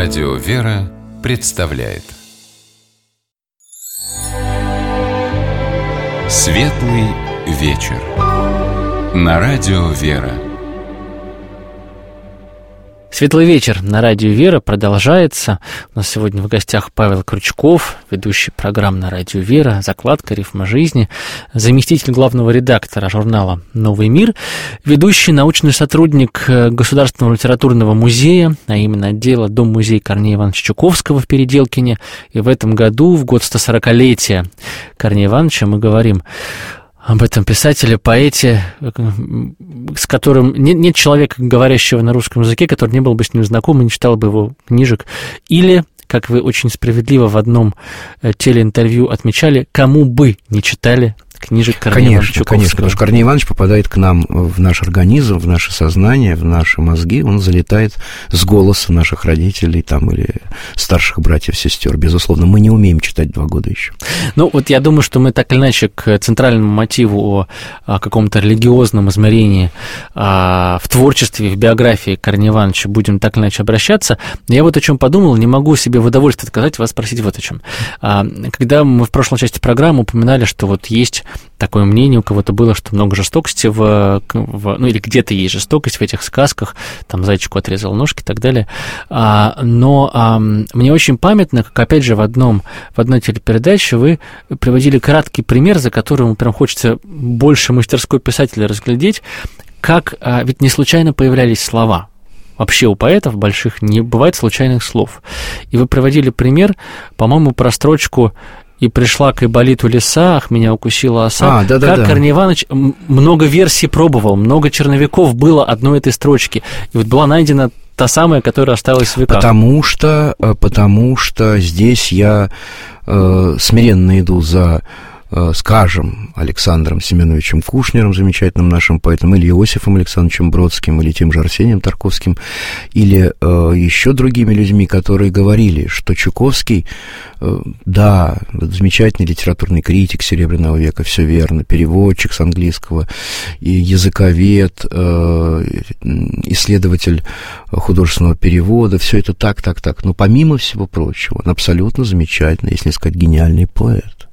Радио «Вера» представляет Светлый вечер на Радио «Вера». Светлый вечер на Радио «Вера» продолжается. У нас сегодня в гостях Павел Крючков, ведущий программ на Радио «Вера», закладка «Рифма жизни», заместитель главного редактора журнала «Новый мир», ведущий научный сотрудник Государственного литературного музея, а именно отдела Дом-музей Корнея Ивановича Чуковского в Переделкине. И в этом году, в год 140-летия Корнея Ивановича, мы говорим об этом писателе, поэте, с которым нет человека, говорящего на русском языке, который не был бы с ним знаком и не читал бы его книжек. Или, как вы очень справедливо в одном телеинтервью отмечали, кому бы не читали книжек Корнея Ивановича Чуковского. Конечно, потому что Корней Иванович попадает к нам в наш организм, в наше сознание, в наши мозги, он залетает с голоса наших родителей там, или старших братьев, сестер. Безусловно, мы не умеем читать 2 года еще. Ну, вот я думаю, что мы так или иначе к центральному мотиву о каком-то религиозном измерении в творчестве, в биографии Корнея Ивановича будем так или иначе обращаться. Я вот о чем подумал, не могу себе в удовольствие отказать вас спросить вот о чем. Когда мы в прошлой части программы упоминали, что вот есть такое мнение у кого-то было, что много жестокости ну или где-то есть жестокость в этих сказках, там зайчику отрезал ножки и так далее. Но мне очень памятно, как опять же в одной телепередаче вы приводили краткий пример, за которым прям хочется больше мастерской писателя разглядеть, как ведь не случайно появлялись слова. Вообще у поэтов больших не бывает случайных слов. И вы приводили пример, по-моему, про строчку «И пришла к Айболиту лиса, ах, меня укусила оса». Как Корней Иванович много версий пробовал, много черновиков было одной этой строчки. И вот была найдена та самая, которая осталась в веках. Потому что здесь я смиренно иду за, скажем, Александром Семеновичем Кушнером, замечательным нашим поэтом, или Иосифом Александровичем Бродским, или тем же Арсением Тарковским, или еще другими людьми, которые говорили, что Чуковский, да, замечательный литературный критик Серебряного века, все верно, переводчик с английского, и языковед, исследователь художественного перевода, все это так, но помимо всего прочего, он абсолютно замечательный, если не сказать, гениальный поэт.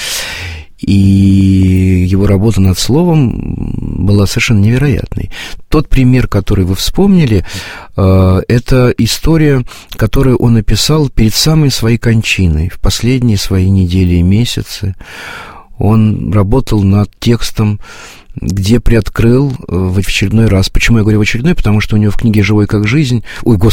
И его работа над словом была совершенно невероятной. Тот пример, который вы вспомнили, это история, которую он написал перед самой своей кончиной, в последние свои недели и месяцы. Он работал над текстом, где приоткрыл в очередной раз. Почему я говорю в очередной? Потому что у него в книге «Живой как жизнь»,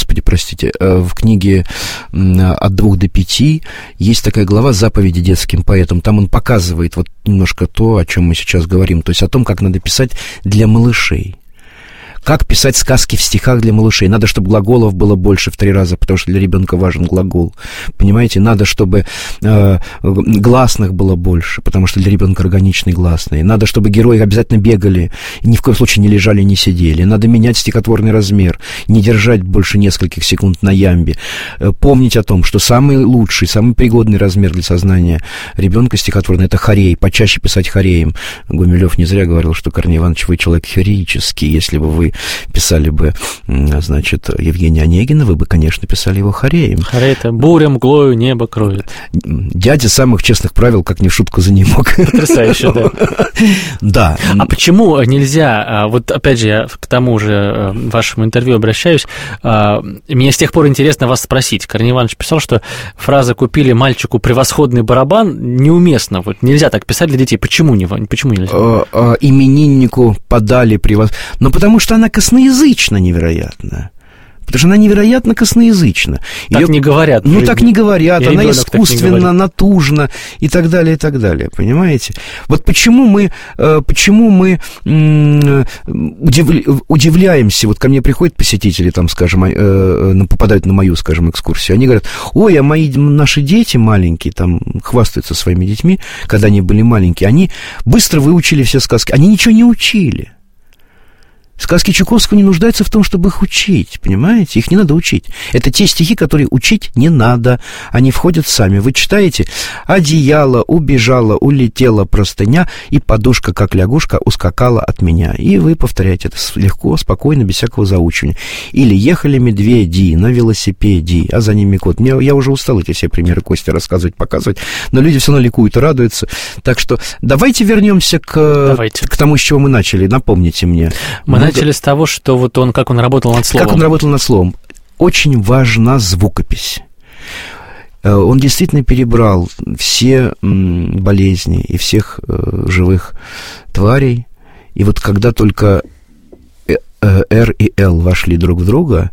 в книге «От 2 до 5» есть такая глава «Заповеди детским поэтам». Там он показывает вот немножко то, о чем мы сейчас говорим, то есть о том, как надо писать для малышей. Как писать сказки в стихах для малышей? Надо, чтобы глаголов было больше в 3 раза, потому что для ребенка важен глагол. Понимаете? Надо, чтобы гласных было больше, потому что для ребенка органичные гласные. Надо, чтобы герои обязательно бегали, ни в коем случае не лежали, не сидели. Надо менять стихотворный размер, не держать больше нескольких секунд на ямбе. Помнить о том, что самый лучший, самый пригодный размер для сознания ребенка стихотворный — это хорей. Почаще писать хореем. Гумилев не зря говорил, что Корней Иванович, вы человек хореический. Если бы вы писали бы, значит, Евгения Онегина, вы бы, конечно, писали его хореем. Хорей — это буря мглою небо кроет. Дядя самых честных правил, как не в шутку, занемог. Потрясающе, да. Да. А почему нельзя, вот опять же, я к тому же вашему интервью обращаюсь, мне с тех пор интересно вас спросить. Корней Иванович писал, что фраза «купили мальчику превосходный барабан» неуместна. Вот нельзя так писать для детей. Почему нельзя? Имениннику подали превосходный... Но потому что она косноязычна невероятно. Потому что она невероятно косноязычна. Так не говорят. Ну, так не говорят. Она искусственно, натужна и так далее, понимаете? Вот почему мы удивляемся, вот ко мне приходят посетители, там, скажем, попадают на мою, скажем, экскурсию, они говорят: ой, а наши дети маленькие, там, хвастаются своими детьми, когда они были маленькие, они быстро выучили все сказки, они ничего не учили. Сказки Чуковского не нуждаются в том, чтобы их учить, понимаете? Их не надо учить. Это те стихи, которые учить не надо. Они входят сами. Вы читаете: «Одеяло убежало, улетела простыня, и подушка, как лягушка, ускакала от меня». И вы повторяете это легко, спокойно, без всякого заучивания. Или «Ехали медведи на велосипеде, а за ними кот». Я уже устал эти все примеры, Костя, рассказывать, показывать, но люди все равно ликуют и радуются. Так что давайте вернемся к тому, с чего мы начали. Напомните мне. Мы начали с того, что вот как он работал над словом. Как он работал над словом. Очень важна звукопись. Он действительно перебрал все болезни и всех живых тварей. И вот когда только Р и Л вошли друг в друга,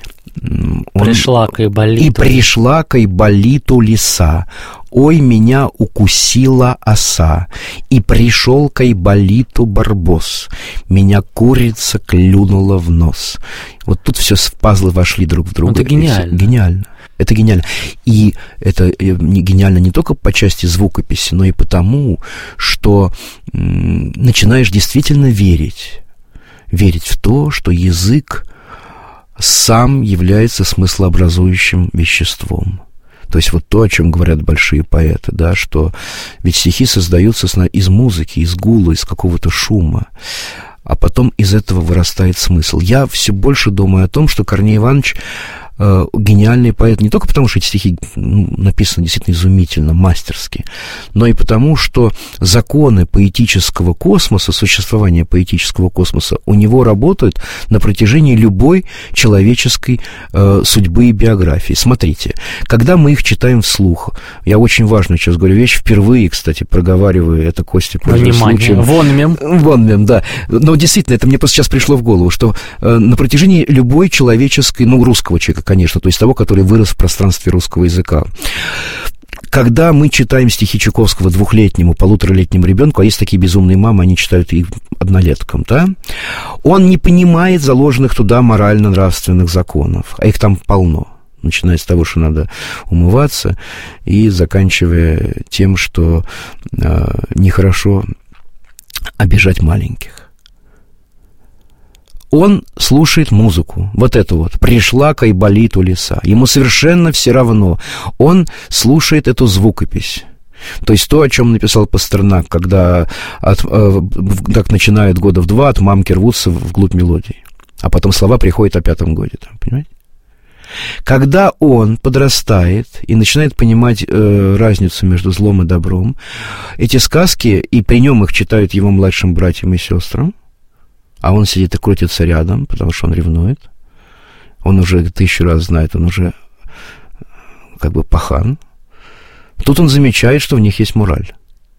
пришла к Айболиту. И пришла к Айболиту лиса. Ой, меня укусила оса. И пришел к Айболиту барбос. Меня курица клюнула в нос. Вот тут все пазлы вошли друг в друга. Это гениально. Гениально. Это гениально. И это гениально не только по части звукописи, но и потому, что начинаешь действительно верить. Верить в то, что язык сам является смыслообразующим веществом. То есть вот то, о чем говорят большие поэты, да, что ведь стихи создаются из музыки, из гула, из какого-то шума, а потом из этого вырастает смысл. Я все больше думаю о том, что Корней Иванович гениальный поэт не только потому, что эти стихи написаны действительно изумительно, мастерски, но и потому, что законы поэтического космоса, существования поэтического космоса у него работают на протяжении любой человеческой судьбы и биографии. Смотрите, когда мы их читаем вслух, я очень важную сейчас говорю вещь, впервые, кстати, проговариваю это, Костя, пользуясь случаем. Вон мем, да. Но действительно, это мне просто сейчас пришло в голову, что на протяжении любой человеческой, русского человека, конечно, то есть того, который вырос в пространстве русского языка. Когда мы читаем стихи Чуковского 2-летнему, 1,5-летнему ребенку, а есть такие безумные мамы, они читают их 1-леткам, да, он не понимает заложенных туда морально-нравственных законов, а их там полно, начиная с того, что надо умываться, и заканчивая тем, что нехорошо обижать маленьких. Он слушает музыку, вот эту вот, «Пришла к Айболиту лиса». Ему совершенно все равно. Он слушает эту звукопись. То есть то, о чем написал Пастернак, когда так начинают года в 2 от мамки рвутся вглубь мелодии, а потом слова приходят о 5-м годе, понимаете? Когда он подрастает и начинает понимать разницу между злом и добром, эти сказки, и при нем их читают его младшим братьям и сестрам, а он сидит и крутится рядом, потому что он ревнует. Он уже 1000 раз знает, он уже как бы пахан. Тут он замечает, что в них есть мораль.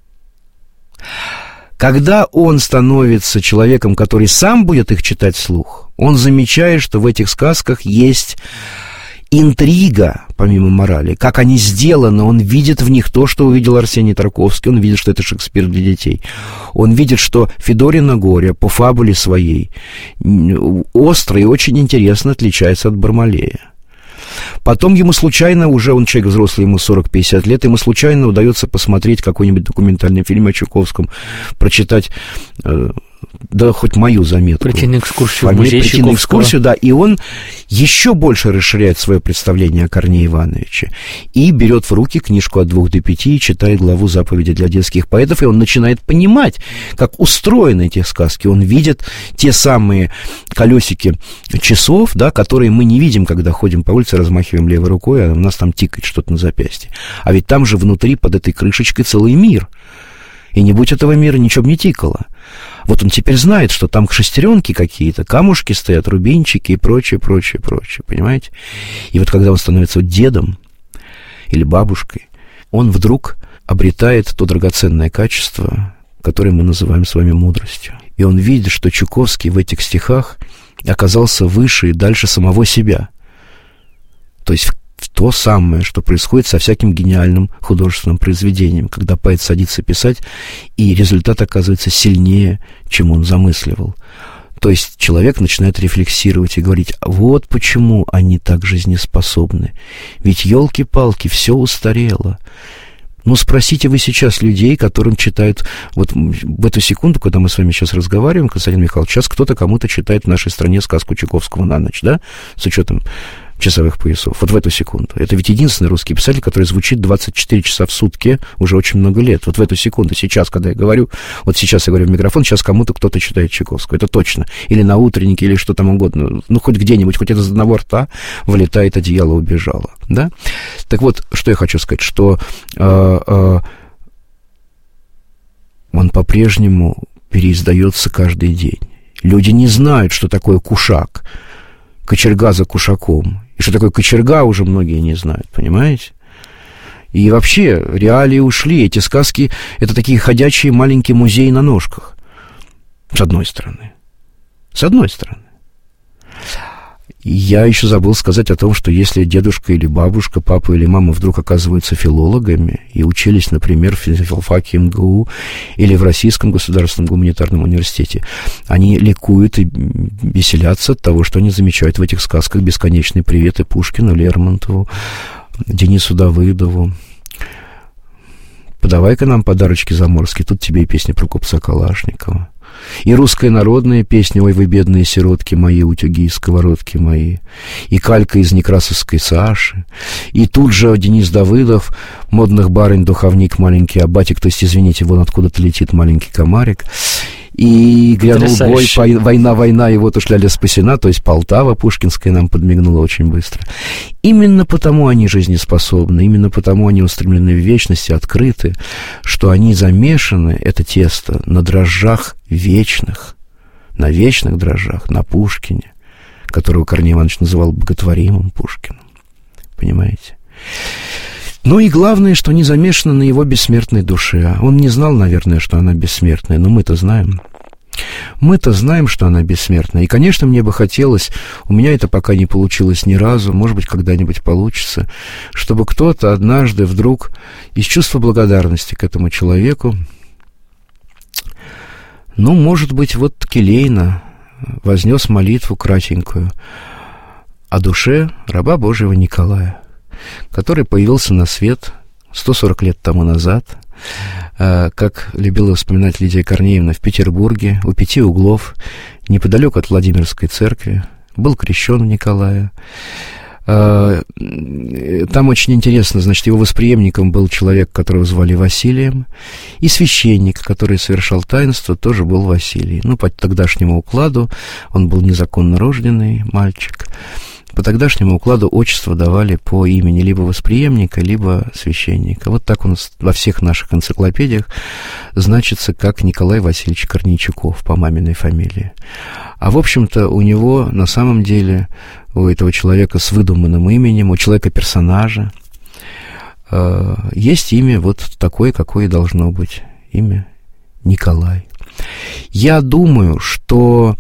Когда он становится человеком, который сам будет их читать вслух, он замечает, что в этих сказках есть интрига, помимо морали. Как они сделаны, он видит в них то, что увидел Арсений Тарковский, он видит, что это Шекспир для детей. Он видит, что Федорино горе по фабуле своей остро и очень интересно отличается от Бармалея. Потом ему случайно, уже он человек взрослый, ему 40-50 лет, ему случайно удается посмотреть какой-нибудь документальный фильм о Чуковском, прочитать, да, хоть мою заметку. Прийти на экскурсию в музей Чуковского. Прийти на экскурсию, да, и он еще больше расширяет свое представление о Корнее Ивановиче и берет в руки книжку «От 2 до 5» и читает главу «Заповеди для детских поэтов», и он начинает понимать, как устроены эти сказки. Он видит те самые колесики часов, да, которые мы не видим, когда ходим по улице, размахиваем левой рукой, а у нас там тикает что-то на запястье. А ведь там же внутри, под этой крышечкой, целый мир. И не будь этого мира, ничего бы не тикало. Вот он теперь знает, что там шестеренки какие-то, камушки стоят, рубинчики и прочее, понимаете? И вот когда он становится дедом или бабушкой, он вдруг обретает то драгоценное качество, которое мы называем с вами мудростью. И он видит, что Чуковский в этих стихах оказался выше и дальше самого себя. То есть в то самое, что происходит со всяким гениальным художественным произведением, когда поэт садится писать, и результат оказывается сильнее, чем он замысливал. То есть человек начинает рефлексировать и говорить: вот почему они так жизнеспособны. Ведь, елки-палки, все устарело. Ну, спросите вы сейчас людей, которым читают... Вот в эту секунду, когда мы с вами сейчас разговариваем, Константин Михайлович, сейчас кто-то кому-то читает в нашей стране сказку Чайковского на ночь, да? С учетом часовых поясов. Вот в эту секунду. Это ведь единственный русский писатель, который звучит 24 часа в сутки уже очень много лет. Вот в эту секунду, сейчас, когда я говорю, вот сейчас я говорю в микрофон, сейчас кому-то кто-то читает Чайковского. Это точно. Или на утреннике, или что там угодно. Ну, хоть где-нибудь, хоть из одного рта вылетает одеяло, убежало. Да? Так вот, что я хочу сказать, что он по-прежнему переиздается каждый день. Люди не знают, что такое кушак. Кочерга за кушаком. И что такое кочерга, уже многие не знают, понимаете? И вообще, реалии ушли. Эти сказки — это такие ходячие маленькие музеи на ножках. С одной стороны. С одной стороны. И я еще забыл сказать о том, что если дедушка или бабушка, папа или мама вдруг оказываются филологами и учились, например, в филфаке МГУ или в Российском государственном гуманитарном университете, они ликуют и веселятся от того, что они замечают в этих сказках бесконечные приветы Пушкину, Лермонтову, Денису Давыдову. «Подавай-ка нам подарочки заморские», тут тебе и песня про купца Калашникова. И русская народная песня «Ой, вы бедные сиротки мои, утюги и сковородки мои», и калька из некрасовской Саши, и тут же Денис Давыдов, модных барынь, духовник, маленький абатик, то есть, извините, вон откуда-то летит маленький комарик, и грянул бой, война, и вот уж ляля спасена, то есть Полтава пушкинская нам подмигнула очень быстро. Именно потому они жизнеспособны, именно потому они устремлены в вечность и открыты, что они замешаны, это тесто, на дрожжах вечных, на вечных дрожжах, на Пушкине, которого Корней Иванович называл боготворимым Пушкиным. Понимаете? Ну и главное, что они замешаны на его бессмертной душе. Он не знал, наверное, что она бессмертная, но мы-то знаем. Мы-то знаем, что она бессмертная. И, конечно, мне бы хотелось, у меня это пока не получилось ни разу, может быть, когда-нибудь получится, чтобы кто-то однажды вдруг из чувства благодарности к этому человеку, ну, может быть, вот келейно вознес молитву кратенькую о душе раба Божьего Николая, который появился на свет 140 лет тому назад, как любила вспоминать Лидия Корнеевна, в Петербурге, у 5 углов, неподалеку от Владимирской церкви, был крещен в Николая. Там очень интересно, значит, его восприемником был человек, которого звали Василием, и священник, который совершал таинство, тоже был Василий. Ну, по тогдашнему укладу он был незаконно рожденный мальчик. По тогдашнему укладу отчество давали по имени либо восприемника, либо священника. Вот так у нас во всех наших энциклопедиях значится как Николай Васильевич Корнейчуков по маминой фамилии. А в общем-то у него на самом деле, у этого человека с выдуманным именем, у человека-персонажа, есть имя вот такое, какое и должно быть. Имя Николай. Я думаю, что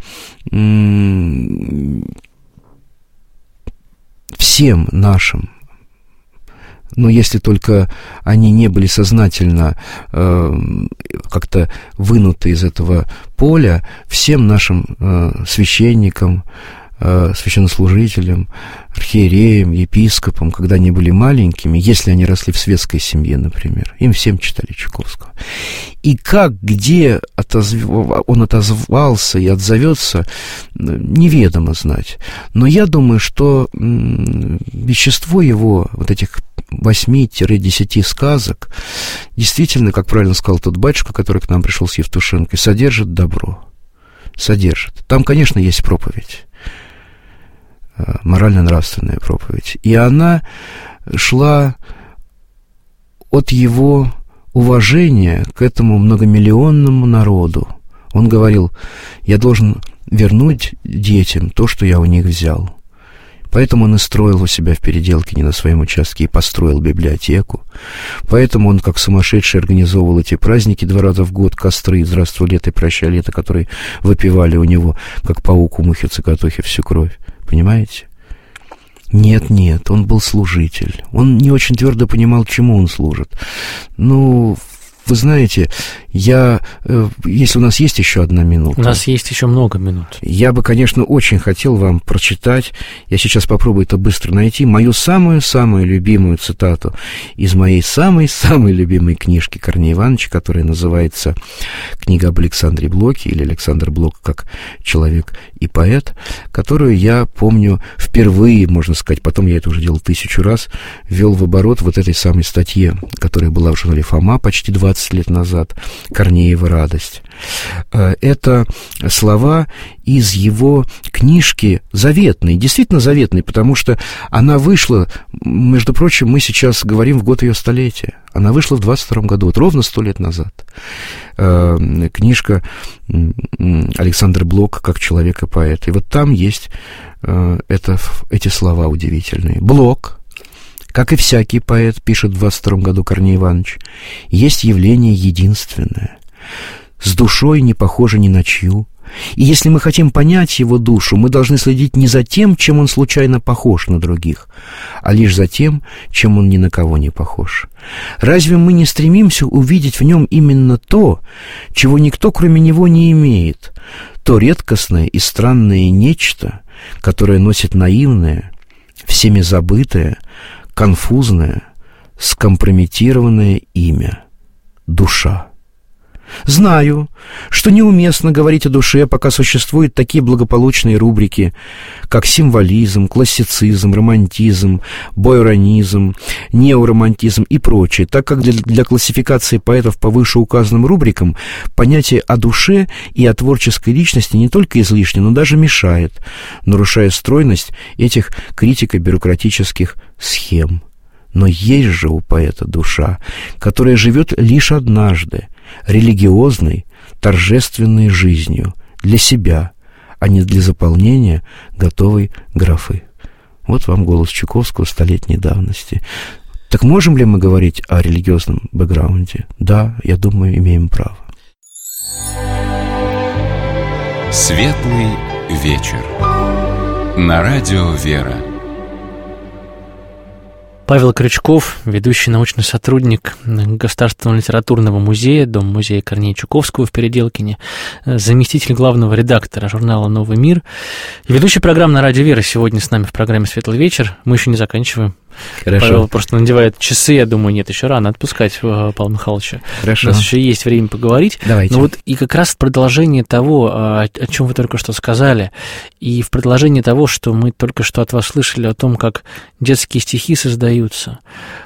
всем нашим, но если только они не были сознательно как-то вынуты из этого поля, всем нашим священникам, священнослужителям, архиереям, епископам, когда они были маленькими, если они росли в светской семье, например, им всем читали Чайковского. И как, где он отозвался и отзовется, неведомо знать. Но я думаю, что вещество его, вот этих 8-10 сказок, действительно, как правильно сказал тот батюшка, который к нам пришел с Евтушенкой, содержит добро. Содержит. Там, конечно, есть проповедь. Морально-нравственная проповедь. И она шла от его уважения к этому многомиллионному народу. Он говорил: я должен вернуть детям то, что я у них взял. Поэтому он и строил у себя в Переделкине на своем участке и построил библиотеку. Поэтому он, как сумасшедший, организовывал эти праздники 2 раза в год, костры «Здравствуй, лето» и «Прощай, лето», которые выпивали у него, как паук у мухи цикатухи, всю кровь. Понимаете? Нет, он был служитель. Он не очень твердо понимал, чему он служит. Ну, вы знаете, если у нас есть еще одна минута... У нас есть еще много минут. Я бы, конечно, очень хотел вам прочитать, я сейчас попробую это быстро найти, мою самую-самую любимую цитату из моей самой-самой любимой книжки Корнея Ивановича, которая называется «Книга об Александре Блоке», или «Александр Блок как человек и поэт», которую я помню впервые, можно сказать, потом я это уже делал 1000 раз, ввел в оборот вот этой самой статье, которая была в журнале «Фома» почти 20 лет назад, «Корнеева радость». Это слова из его книжки заветной, действительно заветной, потому что она вышла, между прочим, мы сейчас говорим в год ее столетия. Она вышла в 22 году, вот ровно 100 лет назад. Книжка «Александр Блок как человек и поэт». И вот там есть эти слова удивительные. «Блок, как и всякий поэт, пишет в 22 году Корней Иванович, есть явление единственное, с душой не похоже ни на чью. И если мы хотим понять его душу, мы должны следить не за тем, чем он случайно похож на других, а лишь за тем, чем он ни на кого не похож. Разве мы не стремимся увидеть в нем именно то, чего никто кроме него не имеет, то редкостное и странное нечто, которое носит наивное, всеми забытое, конфузное, скомпрометированное имя — душа? Знаю, что неуместно говорить о душе, пока существуют такие благополучные рубрики, как символизм, классицизм, романтизм, бойронизм, неоромантизм и прочее, так как для классификации поэтов по вышеуказанным рубрикам понятие о душе и о творческой личности не только излишне, но даже мешает, нарушая стройность этих критико-бюрократических схем. Но есть же у поэта душа, которая живет лишь однажды, религиозной, торжественной жизнью, для себя, а не для заполнения готовой графы. Вот вам голос Чуковского столетней давности. Так можем ли мы говорить о религиозном бэкграунде? Да, я думаю, имеем право. Светлый вечер. На радио «Вера». Павел Крючков, ведущий научный сотрудник Государственного литературного музея, Дом-музея Корнея Чуковского в Переделкине, заместитель главного редактора журнала «Новый мир» и ведущий программы на радио «Вера». Сегодня с нами в программе «Светлый вечер». Мы еще не заканчиваем. Хорошо. Павел просто надевает часы, я думаю, нет, еще рано отпускать Павла Михайловича. Хорошо. У нас еще есть время поговорить. Давайте. Но вот и как раз в продолжение того, о чем вы только что сказали, и в продолжение того, что мы только что от вас слышали о том, как детские стихи создаются.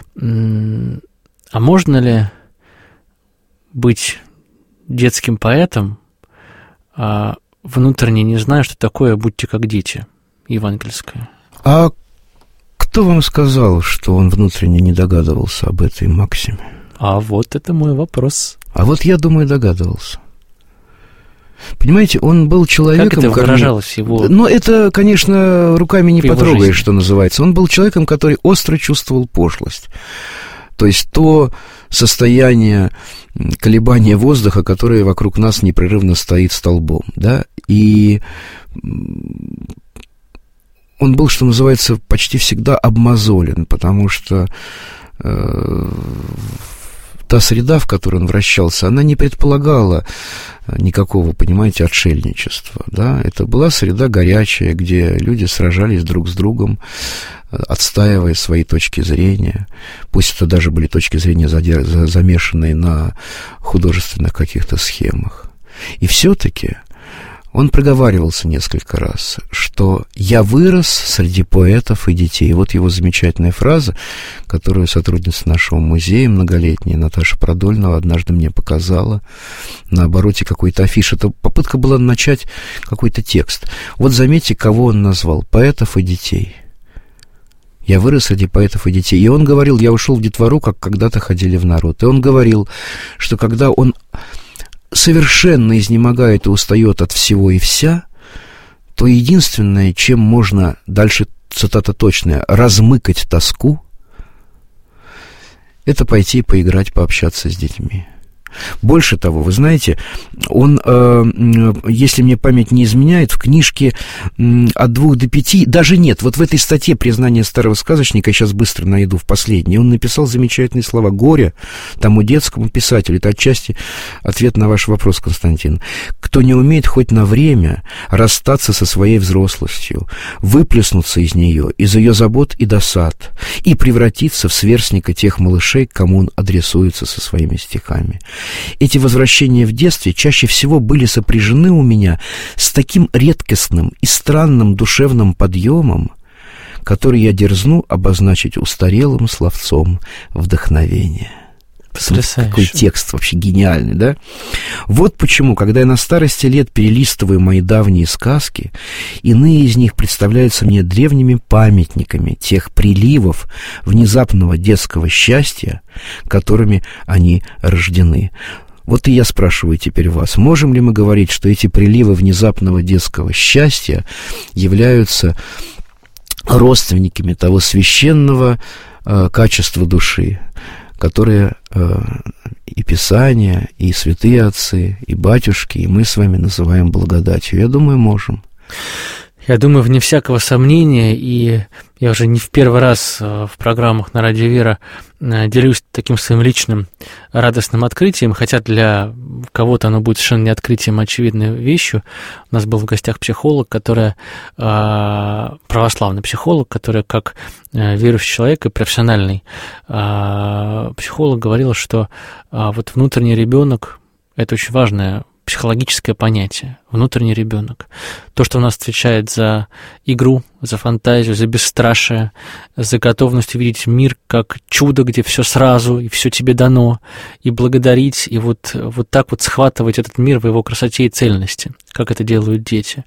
А можно ли быть детским поэтом, внутренне не зная, что такое «будьте как дети» евангельское? А кто вам сказал, что он внутренне не догадывался об этой максиме? А вот это мой вопрос. А вот я думаю, догадывался. Понимаете, он был человеком... Как это выражалось его... Ну, это, конечно, руками не потрогаешь, жизни, что называется. Он был человеком, который остро чувствовал пошлость. То есть то состояние колебания воздуха, которое вокруг нас непрерывно стоит столбом, да, и... Он был, что называется, почти всегда обмозолен, потому что та среда, в которой он вращался, она не предполагала никакого, понимаете, отшельничества. Да? Это была среда горячая, где люди сражались друг с другом, отстаивая свои точки зрения. Пусть это даже были точки зрения, замешанные на художественных каких-то схемах. И все-таки... Он проговаривался несколько раз, что «я вырос среди поэтов и детей». Вот его замечательная фраза, которую сотрудница нашего музея многолетняя Наташа Продольнова однажды мне показала на обороте какой-то афиши. Это попытка была начать какой-то текст. Вот заметьте, кого он назвал: поэтов и детей. «Я вырос среди поэтов и детей». И он говорил: я ушел в детвору, как когда-то ходили в народ. И он говорил, что когда он... совершенно изнемогает и устает от всего и вся, то единственное, чем можно, дальше цитата точная, размыкать тоску, это пойти поиграть, пообщаться с детьми. Больше того, вы знаете, он, если мне память не изменяет, в книжке «От 2 до 5», даже нет, вот в этой статье «Признание старого сказочника», я сейчас быстро найду в последней, он написал замечательные слова: «Горе тому детскому писателю». Это отчасти ответ на ваш вопрос, Константин. «Кто не умеет хоть на время расстаться со своей взрослостью, выплеснуться из нее, из ее забот и досад, и превратиться в сверстника тех малышей, к кому он адресуется со своими стихами. Эти возвращения в детстве чаще всего были сопряжены у меня с таким редкостным и странным душевным подъемом, который я дерзну обозначить устарелым словцом вдохновения». Потрясающе. Какой текст вообще гениальный, да? Вот почему, когда я на старости лет перелистываю мои давние сказки, иные из них представляются мне древними памятниками тех приливов внезапного детского счастья, которыми они рождены. Вот и я спрашиваю теперь вас, можем ли мы говорить, что эти приливы внезапного детского счастья являются родственниками того священного качества души, которые и Писание, и святые отцы, и батюшки, и мы с вами называем благодатью? Я думаю, можем. Я думаю, вне всякого сомнения, и я уже не в первый раз в программах на Радио Вера делюсь таким своим личным радостным открытием, хотя для кого-то оно будет совершенно не открытием, а очевидной вещью. У нас был в гостях психолог, которая, православный психолог, который как верующий человек и профессиональный психолог говорил, что вот внутренний ребенок – это очень важное психологическое понятие, внутренний ребенок. То, что у нас отвечает за игру, за фантазию, за бесстрашие, за готовность увидеть мир как чудо, где все сразу, и все тебе дано, и благодарить, и вот так вот схватывать этот мир в его красоте и цельности, как это делают дети.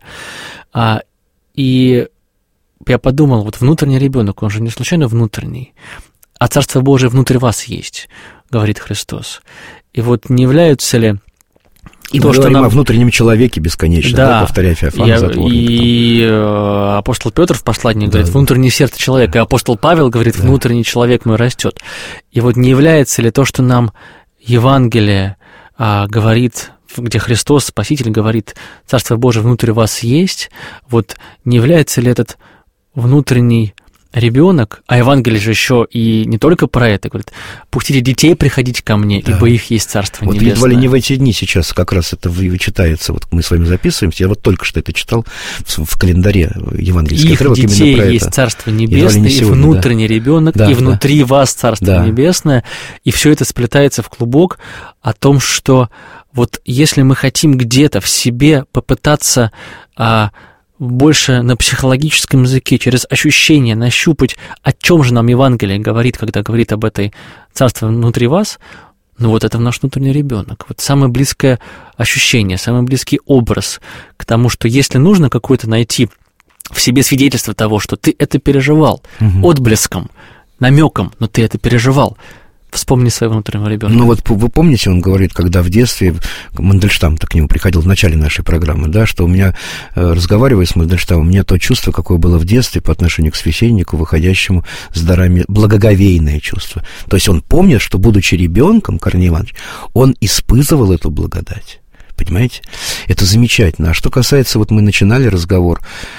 И я подумал, вот внутренний ребенок, он же не случайно внутренний, а Царство Божие внутрь вас есть, говорит Христос. И вот не являются ли и мы говорим о внутреннем человеке бесконечно, да, повторяя Феофана Затворника. И апостол Петр в послании говорит, внутреннее сердце человека, и апостол Павел говорит, внутренний человек мой растет. И вот не является ли то, что нам Евангелие говорит, где Христос, Спаситель, говорит, Царство Божие внутри вас есть, вот не является ли этот внутренний ребенок, а Евангелие же еще и не только про это, говорит, пустите детей приходить ко мне, ибо их есть Царство Небесное. Вот едва ли не в эти дни сейчас как раз это читается, вот мы с вами записываемся, я вот только что это читал в календаре евангельских отрывок именно про это. Их детей есть Царство Небесное, и внутренний ребенок, и внутри вас Царство Небесное, и все это сплетается в клубок о том, что вот если мы хотим где-то в себе попытаться больше на психологическом языке, через ощущение нащупать, о чем же нам Евангелие говорит, когда говорит об этой царстве внутри вас, ну вот это наш внутренний ребенок. Вот самое близкое ощущение, самый близкий образ к тому, что если нужно какое-то найти в себе свидетельство того, что ты это переживал, отблеском, намеком, но ты это переживал, вспомни своего внутреннего ребенка. Ну вот вы помните, он говорит, когда в детстве Мандельштам-то к нему приходил в начале нашей программы, да, что у меня, разговаривая с Мандельштамом, у меня то чувство, какое было в детстве по отношению к священнику, выходящему с дарами, благоговейное чувство. То есть он помнит, что, будучи ребенком, Корней Иванович, он испытывал эту благодать. Понимаете? Это замечательно. А что касается, вот мы начинали разговор,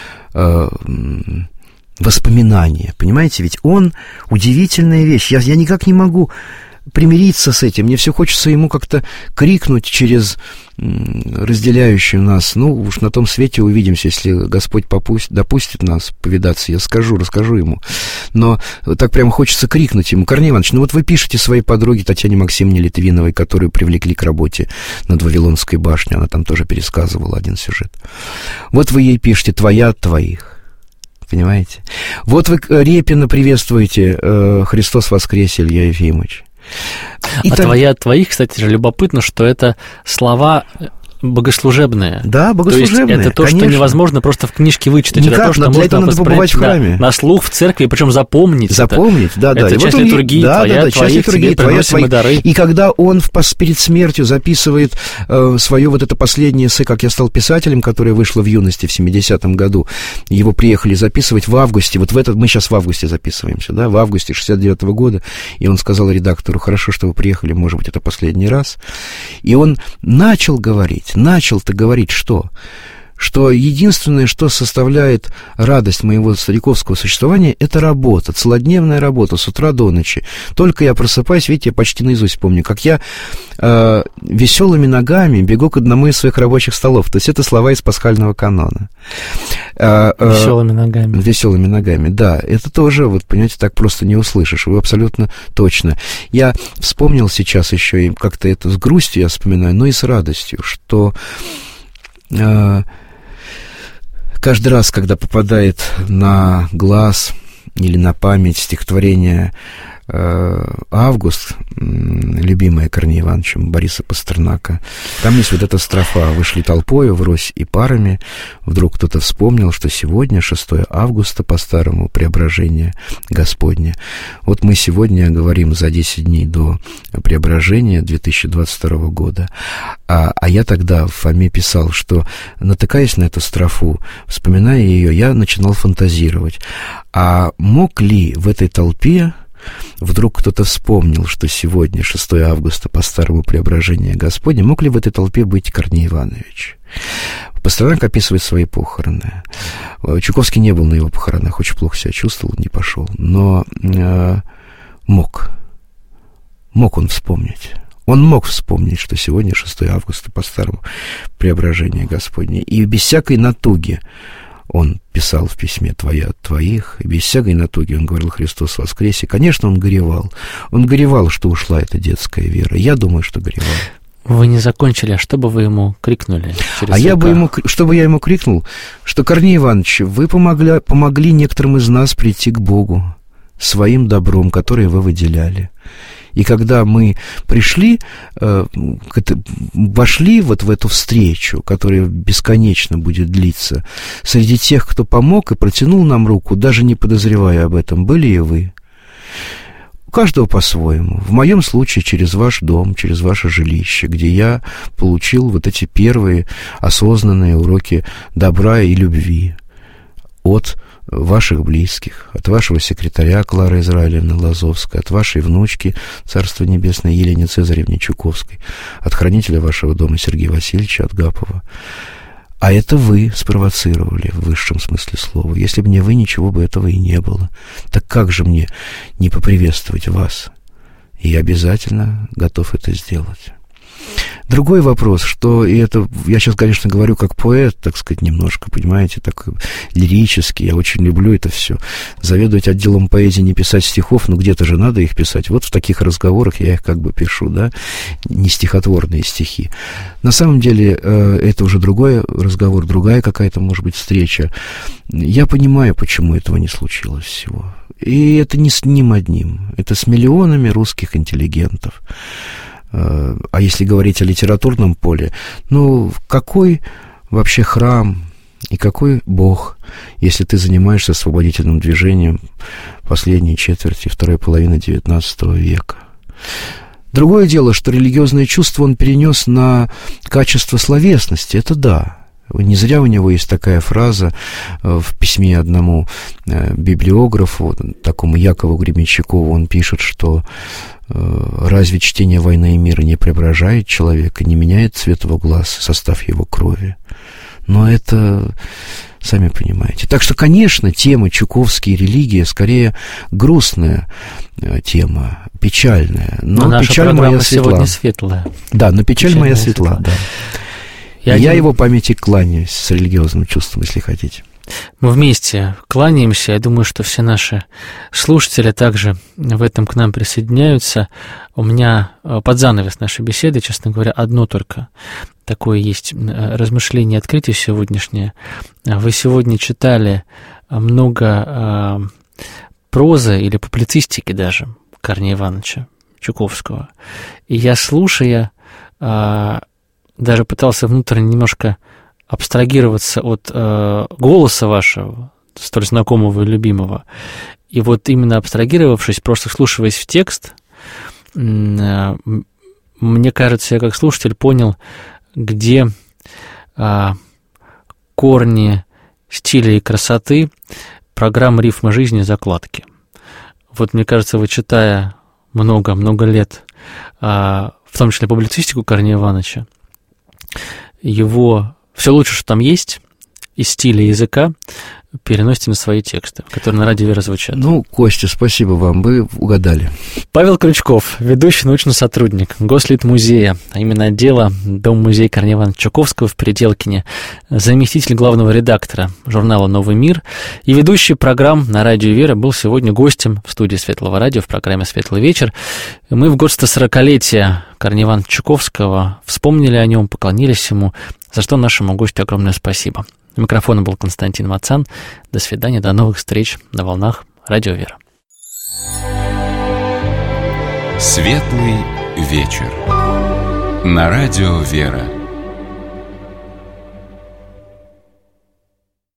воспоминания, понимаете, ведь он удивительная вещь. Я никак не могу примириться с этим. Мне все хочется ему как-то крикнуть через разделяющую нас. Ну, уж на том свете увидимся, если Господь допустит нас повидаться. Я расскажу ему. Но так прямо хочется крикнуть ему: Корней Иванович, ну вот вы пишете своей подруге Татьяне Максимовне Литвиновой, которую привлекли к работе над Вавилонской башней. Она там тоже пересказывала один сюжет. Вот вы ей пишете: твоя от твоих. Понимаете? Вот вы Репина приветствуете: Христос воскресе, Илья Ефимович. Твоя от твоих, кстати же, любопытно, что это слова богослужебное. Да, богослужебное. То есть это то, конечно. что невозможно просто в книжке вычитать. Никак, это то, что для этого надо побывать в храме. На слух в церкви, причем запомнить. Запомнить, да. Это часть литургии, часть литургии, твои дары. И когда он перед смертью записывает свое вот это последнее эссе «Как я стал писателем», которое вышло в юности в 70-м году, его приехали записывать в августе, вот в этот, мы сейчас в августе записываемся, да, в августе 69-го года, и он сказал редактору: хорошо, что вы приехали, может быть, это последний раз. И он начал-то говорить, что единственное, что составляет радость моего стариковского существования, это работа, целодневная работа с утра до ночи. Только я просыпаюсь, видите, я почти наизусть помню, как я веселыми ногами бегу к одному из своих рабочих столов. То есть это слова из пасхального канона. Веселыми ногами. Веселыми ногами, да. Это тоже, вот, понимаете, так просто не услышишь. Вы абсолютно точно. Я вспомнил сейчас еще, и как-то это с грустью я вспоминаю, но и с радостью, что каждый раз, когда попадает на глаз или на память стихотворение «Август», любимое Корнея Ивановича Бориса Пастернака, там есть вот эта строфа: «Вышли толпою, врозь и парами, вдруг кто-то вспомнил, что сегодня 6 августа по-старому Преображение Господне». Вот мы сегодня говорим за 10 дней до Преображения 2022 года, а я тогда в Фоме писал, что, натыкаясь на эту строфу, вспоминая ее, я начинал фантазировать, а мог ли в этой толпе вдруг кто-то вспомнил, что сегодня 6 августа по-старому Преображение Господне, мог ли в этой толпе быть Корней Иванович? Пастернак описывает свои похороны. Чуковский не был на его похоронах, очень плохо себя чувствовал, не пошел, но мог он вспомнить. Он мог вспомнить, что сегодня 6 августа по-старому Преображение Господне. И без всякой натуги он писал в письме «Твоя от твоих», и без всякой натуги он говорил «Христос воскресе». Конечно, он горевал. Он горевал, что ушла эта детская вера. Я думаю, что горевал. Вы не закончили, а что бы вы ему крикнули? Что бы я ему крикнул? Что, Корней Иванович, вы помогли некоторым из нас прийти к Богу своим добром, которое вы выделяли. И когда мы пришли, вошли вот в эту встречу, которая бесконечно будет длиться, среди тех, кто помог и протянул нам руку, даже не подозревая об этом, были и вы. У каждого по-своему. В моем случае через ваш дом, через ваше жилище, где я получил вот эти первые осознанные уроки добра и любви от ваших близких, от вашего секретаря Клары Израилевны Лазовской, от вашей внучки, Царство Небесное, Елены Цезаревны Чуковской, от хранителя вашего дома Сергея Васильевича Отгапова. А это вы спровоцировали в высшем смысле слова. Если бы не вы, ничего бы этого и не было. Так как же мне не поприветствовать вас? И я обязательно готов это сделать. Другой вопрос, что, и это я сейчас, конечно, говорю как поэт, так сказать, немножко, понимаете, так лирически, я очень люблю это все. Заведовать отделом поэзии, не писать стихов, но где-то же надо их писать. Вот в таких разговорах я их как бы пишу, да, не стихотворные стихи. На самом деле, это уже другой разговор, другая какая-то, может быть, встреча. Я понимаю, почему этого не случилось всего. И это не с ним одним, это с миллионами русских интеллигентов. А если говорить о литературном поле, ну, какой вообще храм и какой Бог, если ты занимаешься освободительным движением последней четверти, второй половины XIX века? Другое дело, что религиозное чувство он перенес на качество словесности, это да. Не зря у него есть такая фраза в письме одному библиографу, такому Якову Гребенщикову, он пишет, что разве чтение «Войны и мира» не преображает человека, не меняет цвет его глаз, состав его крови? Но это, сами понимаете. Так что, конечно, тема Чуковские религии скорее грустная тема, печальная. Но наша печаль моя сегодня светлая. Да, но печаль моя светла, да. Я его памяти кланяюсь с религиозным чувством, если хотите. Мы вместе кланяемся. Я думаю, что все наши слушатели также в этом к нам присоединяются. У меня под занавес нашей беседы, честно говоря, одно только такое есть размышление, открытие сегодняшнее. Вы сегодня читали много прозы или публицистики даже Корнея Ивановича Чуковского. И я, слушая, даже пытался внутренне немножко абстрагироваться от голоса вашего, столь знакомого и любимого. И вот именно абстрагировавшись, просто вслушиваясь в текст, мне кажется, я как слушатель понял, где корни стиля и красоты программы «Рифмы жизни» закладки. Вот, мне кажется, вы, читая много-много лет, в том числе публицистику Корнея Ивановича, его все лучше, что там есть, из стиля и языка, переносите на свои тексты, которые на радио «Вера» звучат. Ну, Костя, спасибо вам, вы угадали. Павел Крючков, ведущий научный сотрудник Гослитмузея, а именно отдела Дом-музей Корнея Ивановича Чуковского в Переделкине, заместитель главного редактора журнала «Новый мир» и ведущий программ на радио «Вера» был сегодня гостем в студии Светлого радио в программе «Светлый вечер». Мы в год 140-летия Корнея Ивановича Чуковского вспомнили о нем, поклонились ему, за что нашему гостю огромное спасибо. У микрофона был Константин Мацан. До свидания, до новых встреч на волнах радио «Вера». Светлый вечер на радио «Вера».